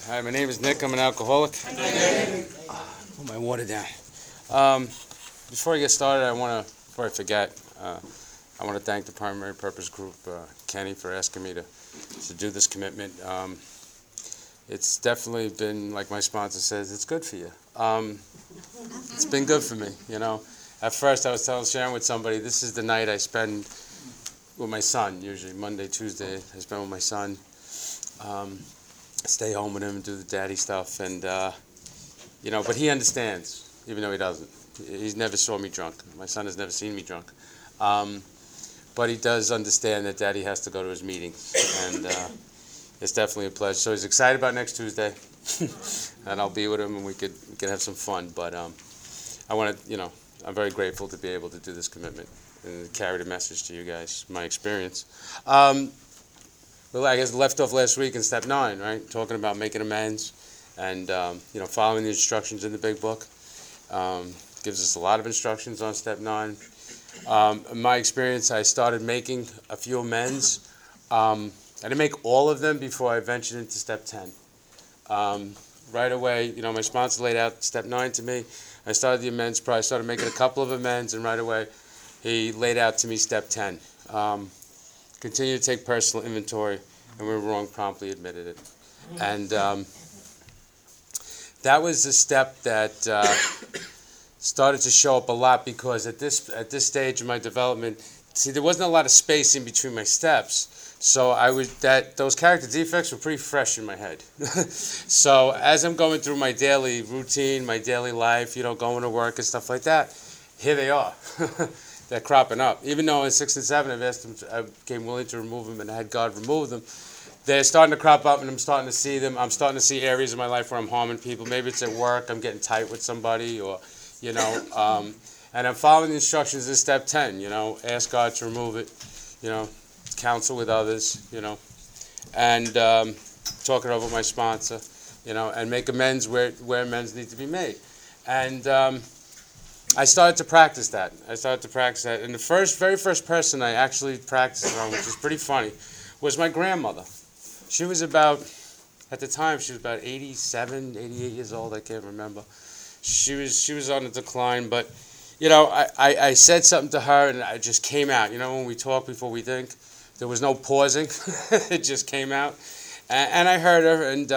Hi, my name is Nick. I'm an alcoholic. Put my water down. Before I get started, before I forget, I want to thank the Primary Purpose Group, Kenny, for asking me to do this commitment. It's definitely been, like my sponsor says, it's good for you. It's been good for me, you know. At first, I was sharing with somebody, this is the night I spend with my son, usually Monday, Tuesday, I spend with my son. Stay home with him and do the daddy stuff, and but he understands, even though he doesn't. He's never saw me drunk. My son has never seen me drunk, but he does understand that daddy has to go to his meetings, and it's definitely a pleasure. So he's excited about next Tuesday, and I'll be with him, and we could have some fun. But I want to, I'm very grateful to be able to do this commitment and carry the message to you guys, my experience. Well, I guess left off last week in step 9, right? Talking about making amends and, following the instructions in the big book. Gives us a lot of instructions on step 9. In my experience, I started making a few amends. I didn't make all of them before I ventured into step 10. Right away, my sponsor laid out step 9 to me. I started the amends part. I started making a couple of amends, and right away, he laid out to me step 10. Continue to take personal inventory, and we're wrong, promptly admitted it. And that was a step that started to show up a lot, because at this stage of my development, there wasn't a lot of space in between my steps. So those character defects were pretty fresh in my head. So as I'm going through my daily routine, my daily life, going to work and stuff like that, here they are. They're cropping up. Even though in 6 and 7 I became willing to remove them and I had God remove them, they're starting to crop up, and I'm starting to see them. I'm starting to see areas of my life where I'm harming people. Maybe it's at work, I'm getting tight with somebody, or, and I'm following the instructions in step 10, ask God to remove it, counsel with others, and talk it over with my sponsor, and make amends where amends need to be made. And I started to practice that. And the very first person I actually practiced it on, which is pretty funny, was my grandmother. She was about 87, 88 years old, I can't remember. She was on the decline, but, I said something to her, and it just came out. When we talk before we think, there was no pausing. It just came out. And I heard her, and,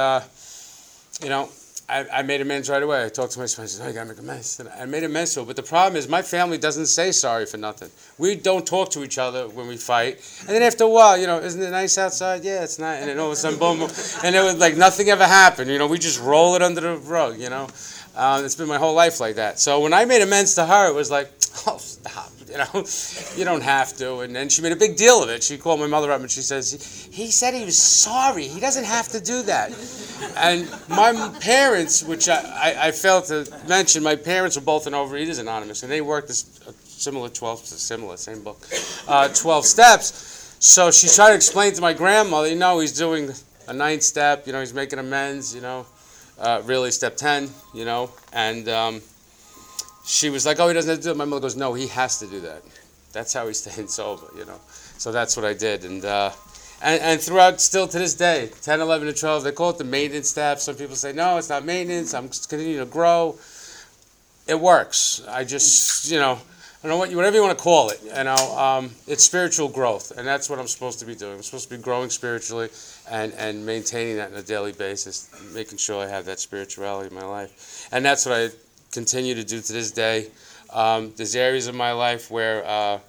I made amends right away. I talked to my son. I said, "Oh, you got to make amends." And I made amends to her. But the problem is my family doesn't say sorry for nothing. We don't talk to each other when we fight. And then after a while, isn't it nice outside? Yeah, it's nice. And then all of a sudden, boom, boom. And it was like nothing ever happened. We just roll it under the rug, It's been my whole life like that. So when I made amends to her, it was like, oh, stop. You don't have to. And then she made a big deal of it. She called my mother up and she says, he said he was sorry. He doesn't have to do that. And my parents, which I failed to mention, my parents were both in Overeaters Anonymous, and they worked this same book, 12 steps. So she tried to explain to my grandmother, he's doing a 9th step, he's making amends, really step 10, and she was like, oh, he doesn't have to do it. My mother goes, no, he has to do that. That's how he's staying sober, So that's what I did. And throughout, still to this day, 10, 11, and 12, they call it the maintenance step. Some people say, no, it's not maintenance. I'm just continuing to grow. It works. I just, I don't know, whatever you want to call it, it's spiritual growth. And that's what I'm supposed to be doing. I'm supposed to be growing spiritually and maintaining that on a daily basis, making sure I have that spirituality in my life. And that's what I continue to do to this day. There's areas of my life where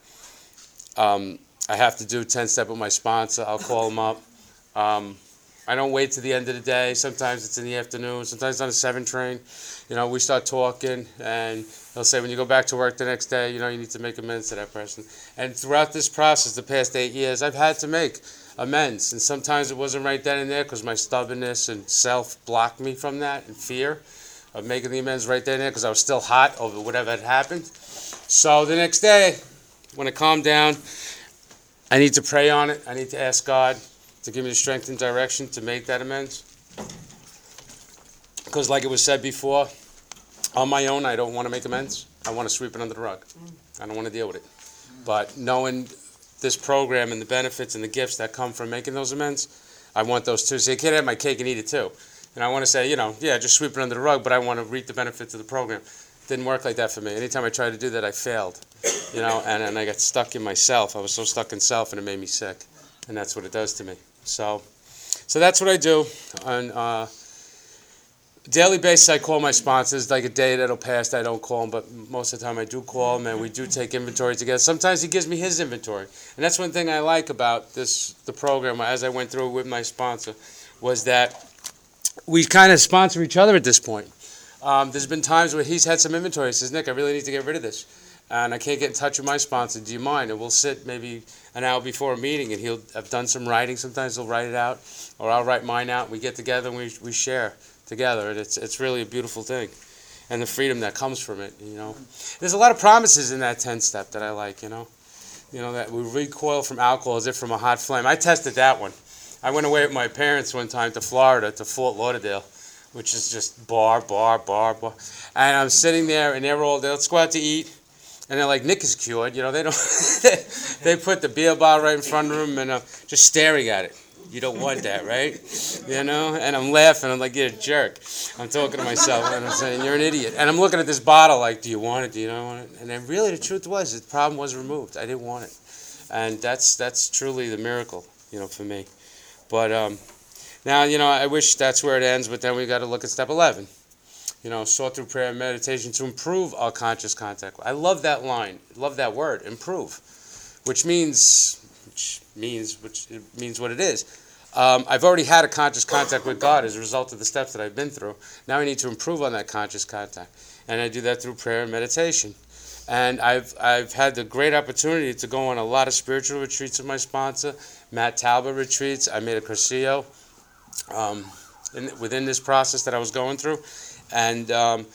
I have to do 10-step with my sponsor. I'll call him up. I don't wait to the end of the day. Sometimes it's in the afternoon. Sometimes it's on a 7 train. We start talking, and he'll say, when you go back to work the next day, you need to make amends to that person. And throughout this process, the past 8 years, I've had to make amends. And sometimes it wasn't right then and there because my stubbornness and self blocked me from that, and fear of making the amends right then and there because I was still hot over whatever had happened. So the next day, when I calmed down, I need to pray on it. I need to ask God to give me the strength and direction to make that amends. Because like it was said before, on my own, I don't want to make amends. I want to sweep it under the rug. I don't want to deal with it. But knowing this program and the benefits and the gifts that come from making those amends, I want those too. So you can't have my cake and eat it too. And I want to say, yeah, just sweep it under the rug, but I want to reap the benefits of the program. Didn't work like that for me. Anytime I tried to do that, I failed, and I got stuck in myself. I was so stuck in self, and it made me sick, and that's what it does to me. So that's what I do. On daily basis, I call my sponsors. Like a day that'll pass, I don't call them, but most of the time I do call them, and we do take inventory together. Sometimes he gives me his inventory, and that's one thing I like about the program. As I went through it with my sponsor, was that we kind of sponsor each other at this point. There's been times where he's had some inventory. He says, Nick, I really need to get rid of this, and I can't get in touch with my sponsor. Do you mind? And we'll sit maybe an hour before a meeting, and he'll have done some writing. Sometimes he'll write it out, or I'll write mine out. We get together and we share together, and it's really a beautiful thing, and the freedom that comes from it. There's a lot of promises in that 10-step that I like. That we recoil from alcohol as if from a hot flame. I tested that one. I went away with my parents one time to Florida, to Fort Lauderdale, which is just bar. And I'm sitting there, and let's go out to eat. And they're like, Nick is cured. They don't, they put the beer bottle right in front of them, and just staring at it. You don't want that, right? And I'm laughing. I'm like, you're a jerk. I'm talking to myself, and I'm saying, you're an idiot. And I'm looking at this bottle like, do you want it? Do you not want it? And then really the truth was, the problem was removed. I didn't want it. And that's truly the miracle, for me. But now, I wish that's where it ends, but then we got to look at step 11. Sought through prayer and meditation to improve our conscious contact. I love that line. Love that word, improve, which means what it is. I've already had a conscious contact with God as a result of the steps that I've been through. Now I need to improve on that conscious contact, and I do that through prayer and meditation. And I've had the great opportunity to go on a lot of spiritual retreats with my sponsor, Matt Talbot retreats. I made a Cursillo within this process that I was going through. And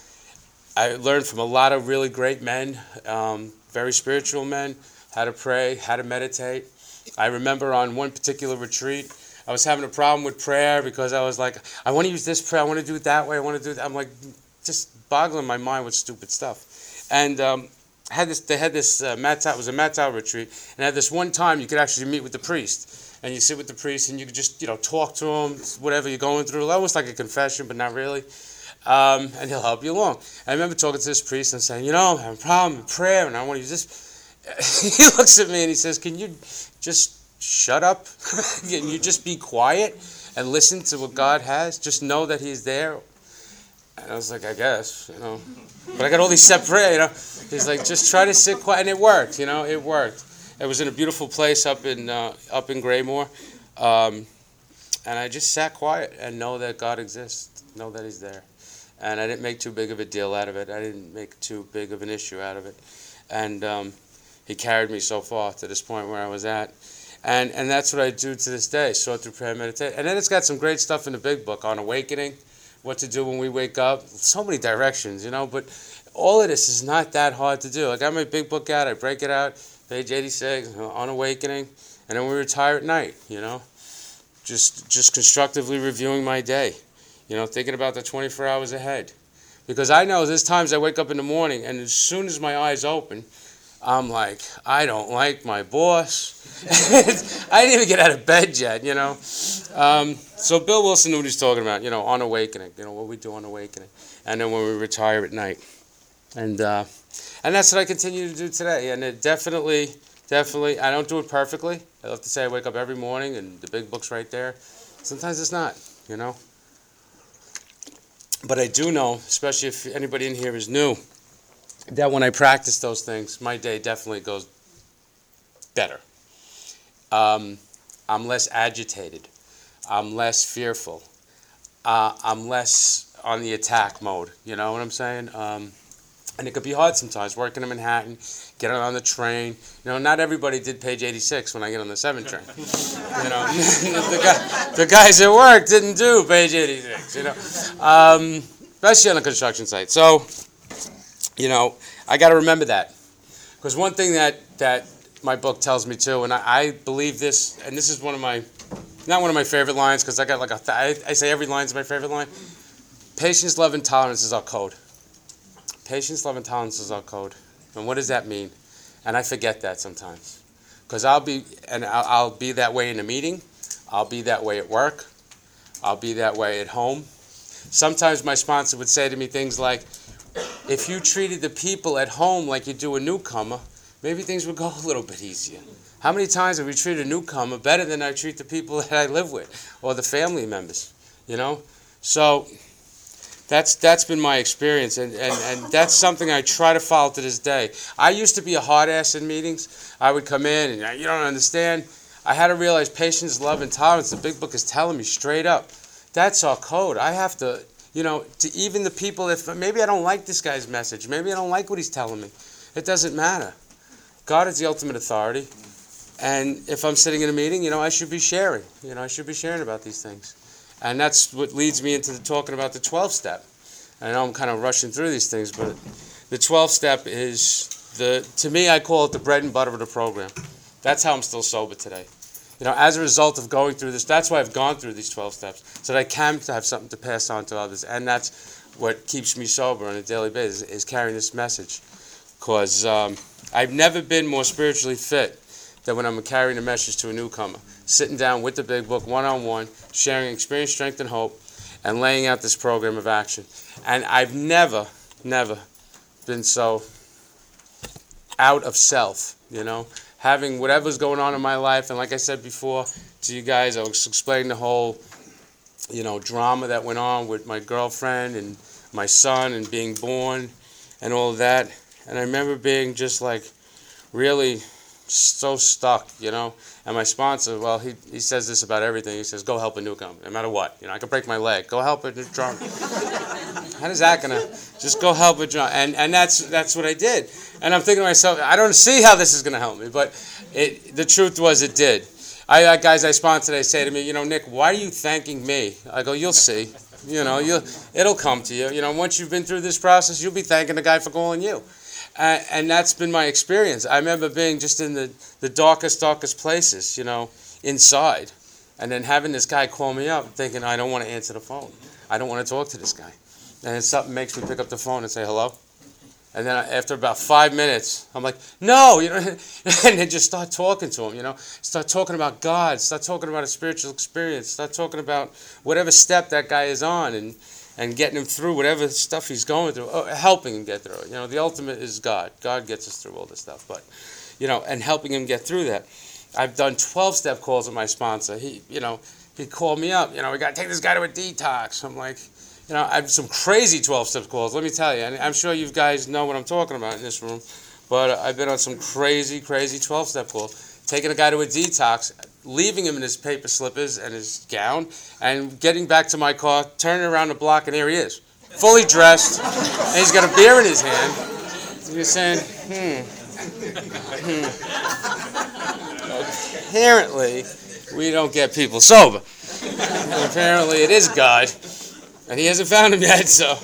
I learned from a lot of really great men, very spiritual men, how to pray, how to meditate. I remember on one particular retreat, I was having a problem with prayer because I was like, I want to use this prayer, I want to do it that way, I want to do it. I'm like, just boggling my mind with stupid stuff. And they had this Matt Talbot retreat, and at this one time you could actually meet with the priest. And you sit with the priest and you could just, talk to him, whatever you're going through, almost like a confession, but not really. And he'll help you along. I remember talking to this priest and saying, I have a problem with prayer, and I want to use this. He looks at me and he says, can you just shut up? Can you just be quiet and listen to what God has? Just know that he's there. And I was like, I guess, But I got all these set prayer, He's like, just try to sit quiet. And it worked, it worked. It was in a beautiful place up in Graymore. And I just sat quiet and know that God exists, know that he's there. And I didn't make too big of a deal out of it. I didn't make too big of an issue out of it. And he carried me so far to this point where I was at. And that's what I do to this day, sought through prayer and meditation. And then it's got some great stuff in the big book on awakening, what to do when we wake up. So many directions, but all of this is not that hard to do. I got my big book out. I break it out, page 86, on awakening. And then we retire at night, Just constructively reviewing my day. Thinking about the 24 hours ahead. Because I know there's times I wake up in the morning, and as soon as my eyes open, I'm like, I don't like my boss. I didn't even get out of bed yet, So Bill Wilson knew what he's talking about, on awakening, what we do on awakening. And then when we retire at night. And that's what I continue to do today. And it definitely, I don't do it perfectly. I love to say I wake up every morning, and the big book's right there. Sometimes it's not, But I do know, especially if anybody in here is new, that when I practice those things, my day definitely goes better. I'm less agitated. I'm less fearful. I'm less on the attack mode. You know what I'm saying? And it could be hard sometimes, working in Manhattan, getting on the train. Not everybody did page 86 when I get on the 7 train. The guys at work didn't do page 86, especially on a construction site. So, I got to remember that. Because one thing that my book tells me too, and I believe this, and this is not one of my favorite lines, because I got I say every line's my favorite line. Patience, love, and tolerance is our code. Patience, love, and tolerance is our code. And what does that mean? And I forget that sometimes. Because I'll be that way in a meeting. I'll be that way at work. I'll be that way at home. sometimes my sponsor would say to me things like, if you treated the people at home like you do a newcomer, maybe things would go a little bit easier. How many times have we treated a newcomer better than I treat the people that I live with or the family members, you know? So that's been my experience, and that's something I try to follow to this day. I used to be a hard ass in meetings. I would come in and, you don't understand. I had to realize patience, love, and tolerance. The big book is telling me straight up. That's our code. I have to, to even the people, if maybe I don't like this guy's message, maybe I don't like what he's telling me, it doesn't matter. God is the ultimate authority. And if I'm sitting in a meeting, I should be sharing. I should be sharing about these things. And that's what leads me into talking about the 12-step. I know I'm kind of rushing through these things, but the 12-step is, to me, I call it the bread and butter of the program. That's how I'm still sober today. As a result of going through this, that's why I've gone through these 12 steps, so that I can have something to pass on to others. And that's what keeps me sober on a daily basis, is carrying this message. Because I've never been more spiritually fit than when I'm carrying a message to a newcomer. Sitting down with the big book, one-on-one, sharing experience, strength, and hope, and laying out this program of action. And I've never been so out of self, having whatever's going on in my life. And like I said before to you guys, I was explaining the whole, drama that went on with my girlfriend and my son and being born and all of that. And I remember being just like really so stuck, And my sponsor, well, he says this about everything. He says, go help a newcomer, no matter what. I could break my leg. Go help a drunk. How is that going to, just go help a drunk? And that's what I did. And I'm thinking to myself, I don't see how this is going to help me. But the truth was it did. Guys I sponsor, they say to me, Nick, why are you thanking me? I go, you'll see. It'll come to you. Once you've been through this process, you'll be thanking the guy for calling you. And that's been my experience. I remember being just in the darkest places, inside. And then having this guy call me up thinking, I don't want to answer the phone. I don't want to talk to this guy. And then something makes me pick up the phone and say hello. And then after about 5 minutes, I'm like, no, and then just start talking to him, Start talking about God. Start talking about a spiritual experience. Start talking about whatever step that guy is on and getting him through whatever stuff he's going through, helping him get through it. The ultimate is God. God gets us through all this stuff. But, and helping him get through that. I've done 12-step calls with my sponsor. He called me up. We got to take this guy to a detox. I'm like, I have some crazy 12-step calls, let me tell you. And I'm sure you guys know what I'm talking about in this room. But I've been on some crazy 12-step calls. Taking a guy to a detox, leaving him in his paper slippers and his gown, and getting back to my car, turning around the block, and there he is, fully dressed, and he's got a beer in his hand. And he's saying, Apparently, we don't get people sober. And apparently, it is God, and he hasn't found him yet, so.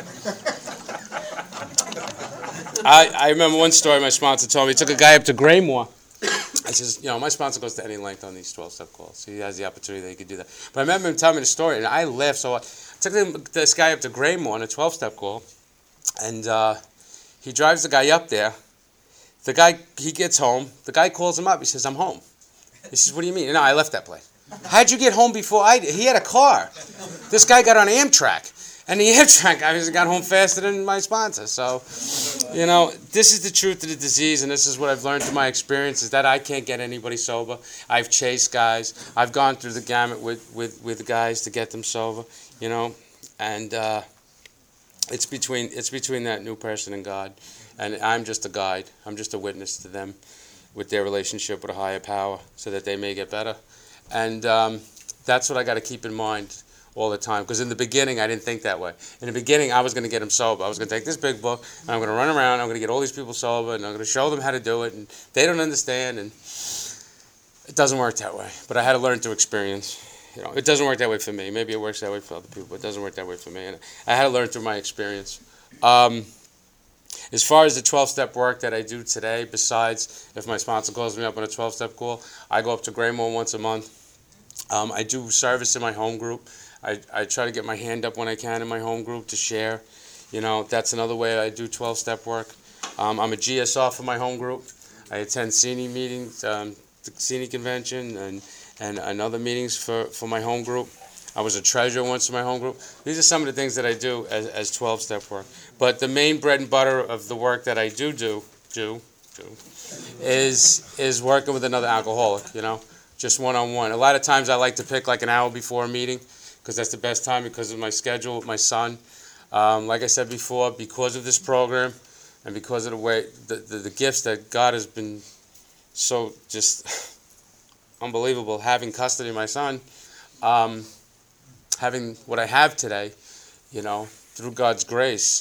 I remember one story my sponsor told me. He took a guy up to Graymore. I says, my sponsor goes to any length on these 12-step calls. So he has the opportunity that he could do that. But I remember him telling me the story, and I laughed. So I took this guy up to Graymore on a 12-step call, and he drives the guy up there. The guy, he gets home. The guy calls him up. He says, I'm home. He says, what do you mean? No, I left that place. How'd you get home before I did? He had a car. This guy got on Amtrak. And the Amtrak guy got home faster than my sponsor. So, this is the truth of the disease, and this is what I've learned through my experience, is that I can't get anybody sober. I've chased guys. I've gone through the gamut with guys to get them sober, and it's between that new person and God. And I'm just a guide. I'm just a witness to them with their relationship with a higher power so that they may get better. And that's what I got to keep in mind all the time, because in the beginning I didn't think that way. In the beginning I was going to get them sober. I was going to take this big book and I'm going to run around, I'm going to get all these people sober, and I'm going to show them how to do it, and they don't understand, and it doesn't work that way. But I had to learn through experience. It doesn't work that way for me. Maybe it works that way for other people, but it doesn't work that way for me, and I had to learn through my experience. As far as the 12-step work that I do today, besides if my sponsor calls me up on a 12-step call, I go up to Graymore once a month. I do service in my home group. I try to get my hand up when I can in my home group to share. That's another way I do 12-step work. I'm a GSR for my home group. I attend CNE meetings, the CNE convention, and other meetings for my home group. I was a treasurer once in my home group. These are some of the things that I do as 12-step work. But the main bread and butter of the work that I do is working with another alcoholic, just one-on-one. A lot of times I like to pick like an hour before a meeting because that's the best time because of my schedule with my son. Like I said before, because of this program and because of the way, the gifts that God has been so just unbelievable, having custody of my son, having what I have today, through God's grace,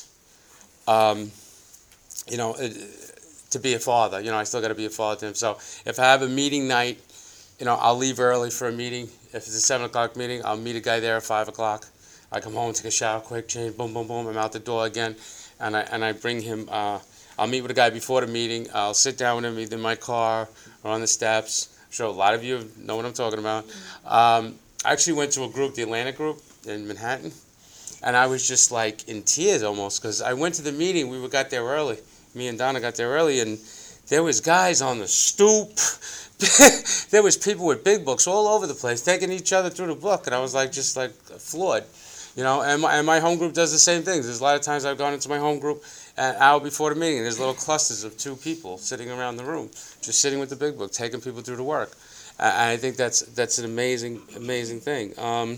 to be a father. I still got to be a father to him. So if I have a meeting night, I'll leave early for a meeting. If it's a 7 o'clock meeting, I'll meet a guy there at 5 o'clock. I come home, take a shower, quick change, boom, boom, boom. I'm out the door again, and I bring him. I'll meet with a guy before the meeting. I'll sit down with him either in my car or on the steps. I'm sure a lot of you know what I'm talking about. I actually went to a group, the Atlantic group in Manhattan, and I was just like in tears almost because I went to the meeting. We got there early. Me and Donna got there early, and there was guys on the stoop. There was people with big books all over the place taking each other through the book, and I was just floored. And my home group does the same thing. There's a lot of times I've gone into my home group an hour before the meeting, and there's little clusters of 2 people sitting around the room, just sitting with the big book, taking people through the work. And I think that's an amazing thing.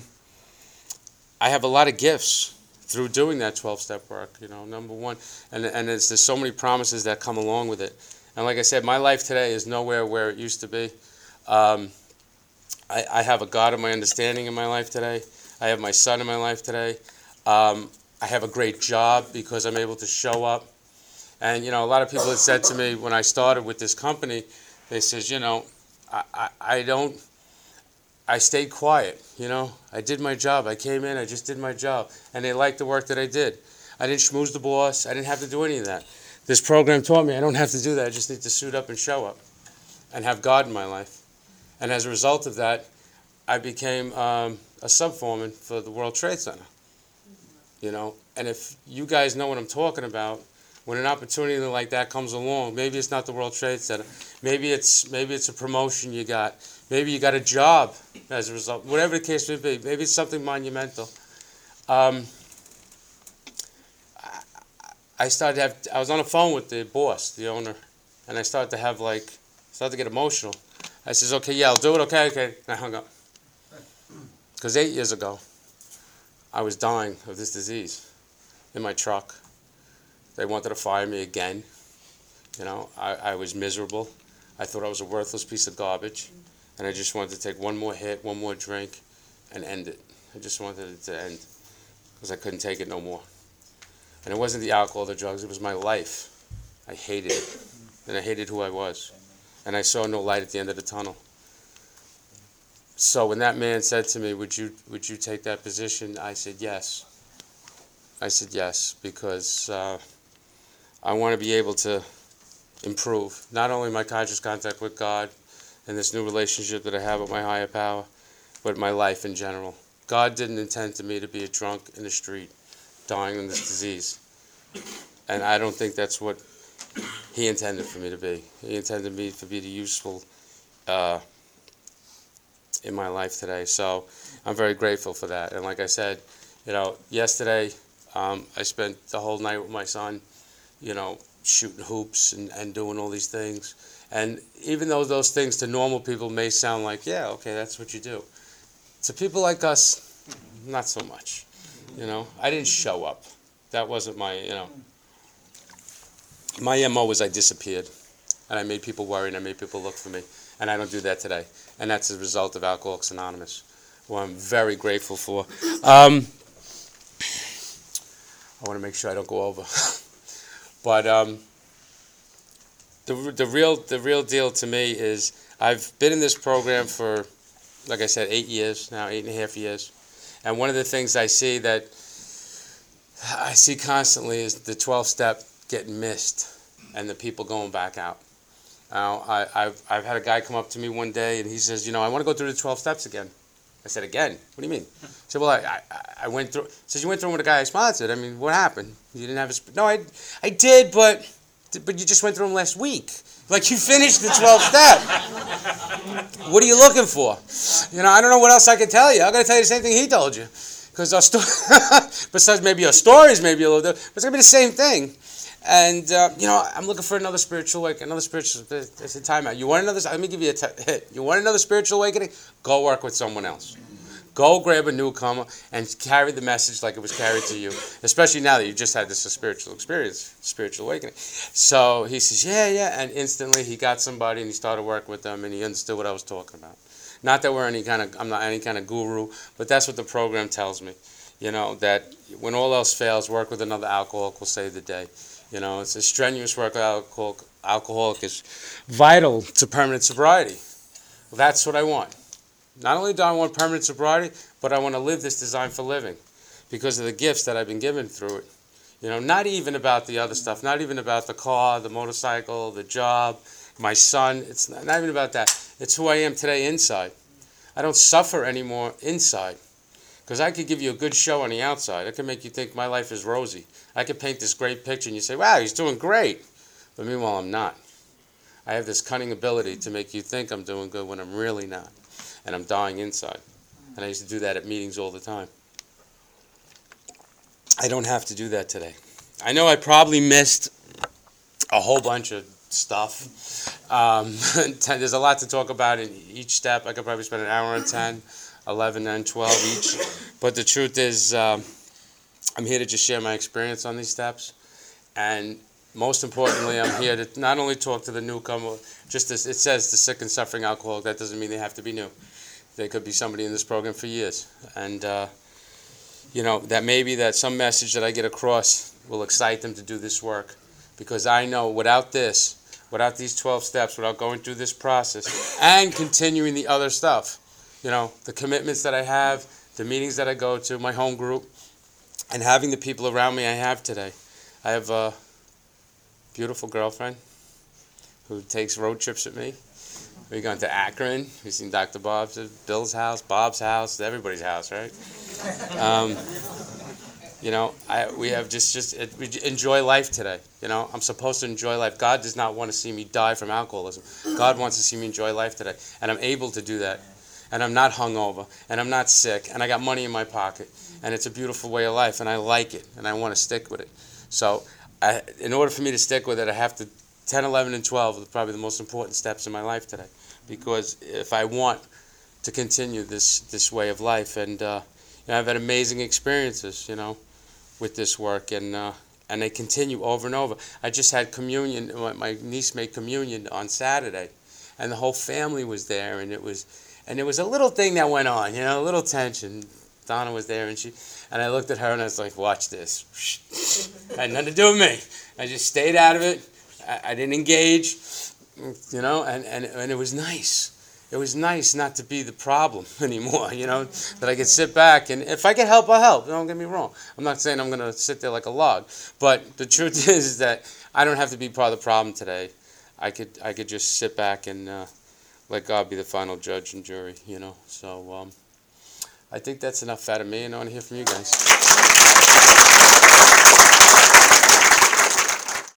I have a lot of gifts through doing that 12-step work, number one. And there's so many promises that come along with it. And like I said, my life today is nowhere where it used to be. I have a God of my understanding in my life today. I have my son in my life today. I have a great job because I'm able to show up. And, a lot of people had said to me when I started with this company, they says, I stayed quiet, I did my job. I came in, I just did my job. And they liked the work that I did. I didn't schmooze the boss. I didn't have to do any of that. This program taught me I don't have to do that. I just need to suit up and show up and have God in my life. And as a result of that, I became a sub-foreman for the World Trade Center. And if you guys know what I'm talking about, when an opportunity like that comes along, maybe it's not the World Trade Center, maybe it's a promotion you got, maybe you got a job as a result, whatever the case may be, maybe it's something monumental. I was on the phone with the boss, the owner, and I started to get emotional. I says, okay, yeah, I'll do it, okay. And I hung up. Because 8 years ago, I was dying of this disease in my truck. They wanted to fire me again. I was miserable. I thought I was a worthless piece of garbage. And I just wanted to take one more hit, one more drink, and end it. I just wanted it to end because I couldn't take it no more. And it wasn't the alcohol or the drugs, it was my life. I hated it. And I hated who I was. And I saw no light at the end of the tunnel. So when that man said to me, would you take that position? I said yes. I said yes, because I want to be able to improve not only my conscious contact with God and this new relationship that I have with my higher power, but my life in general. God didn't intend to me to be a drunk in the street, dying in this disease. And I don't think that's what He intended for me to be. He intended me to be the useful in my life today. So I'm very grateful for that. And like I said, yesterday I spent the whole night with my son, shooting hoops and doing all these things. And even though those things to normal people may sound like, yeah, okay, that's what you do. To people like us, not so much. I didn't show up. That wasn't my, my MO was I disappeared. And I made people worry and I made people look for me. And I don't do that today. And that's a result of Alcoholics Anonymous, who I'm very grateful for. I want to make sure I don't go over. But the real deal to me is I've been in this program for, like I said, 8 years now, 8.5 years. And one of the things I see constantly is the 12-step getting missed and the people going back out. Now, I've had a guy come up to me one day and he says, I want to go through the 12 steps again. I said, again? What do you mean? He said, well, I went through. He says, you went through them with a guy I sponsored. I mean, what happened? You didn't have a... No, I did, but you just went through them last week. Like, you finished the 12th step. What are you looking for? I don't know what else I can tell you. I'm going to tell you the same thing he told you. Because besides maybe your stories maybe a little different, but it's going to be the same thing. And, I'm looking for another spiritual awakening, it's a timeout. You want another, let me give you a hit. You want another spiritual awakening? Go work with someone else. Go grab a newcomer and carry the message like it was carried to you, especially now that you just had this spiritual experience, spiritual awakening. So he says, yeah, and instantly he got somebody and he started working with them and he understood what I was talking about. Not that I'm not any kind of guru, but that's what the program tells me. That when all else fails, work with another alcoholic will save the day. It's a strenuous work with alcoholic is vital to permanent sobriety. That's what I want. Not only do I want permanent sobriety, but I want to live this design for living because of the gifts that I've been given through it. Not even about the other stuff, not even about the car, the motorcycle, the job, my son. It's not even about that. It's who I am today inside. I don't suffer anymore inside because I could give you a good show on the outside. I can make you think my life is rosy. I could paint this great picture and you say, wow, he's doing great. But meanwhile, I'm not. I have this cunning ability to make you think I'm doing good when I'm really not. And I'm dying inside. And I used to do that at meetings all the time. I don't have to do that today. I know I probably missed a whole bunch of stuff. There's a lot to talk about in each step. I could probably spend an hour on 10, 11, and 12 each. But the truth is, I'm here to just share my experience on these steps. And most importantly, I'm here to not only talk to the newcomer, just as it says the sick and suffering alcoholic, that doesn't mean they have to be new. They could be somebody in this program for years. And, that maybe that some message that I get across will excite them to do this work. Because I know without these 12 steps, without going through this process and continuing the other stuff, the commitments that I have, the meetings that I go to, my home group, and having the people around me I have today. I have a beautiful girlfriend who takes road trips with me. We've gone to Akron. We've seen Dr. Bob's, Bill's house, Bob's house, everybody's house, right? We have we enjoy life today. I'm supposed to enjoy life. God does not want to see me die from alcoholism. God wants to see me enjoy life today. And I'm able to do that. And I'm not hungover. And I'm not sick. And I got money in my pocket. And it's a beautiful way of life. And I like it. And I want to stick with it. So in order for me to stick with it, I have to 10, 11, and 12 are probably the most important steps in my life today. Because if I want to continue this way of life, and I've had amazing experiences, with this work, and they continue over and over. I just had communion. My niece made communion on Saturday, and the whole family was there, and it was a little thing that went on, a little tension. Donna was there, and I looked at her and I was like, "Watch this." Had nothing to do with me. I just stayed out of it. I didn't engage, and it was nice. It was nice not to be the problem anymore, that I could sit back, and if I could help, I'll help. Don't get me wrong. I'm not saying I'm going to sit there like a log, but the truth is that I don't have to be part of the problem today. I could just sit back and let God be the final judge and jury, So I think that's enough out of me, and I want to hear from you guys.